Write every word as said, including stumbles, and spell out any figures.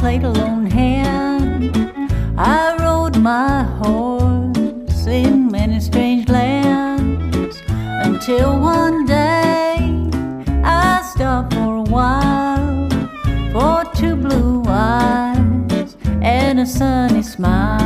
played a lone hand. I rode my horse in many strange lands, until one day I stopped for a while, for two blue eyes and a sunny smile.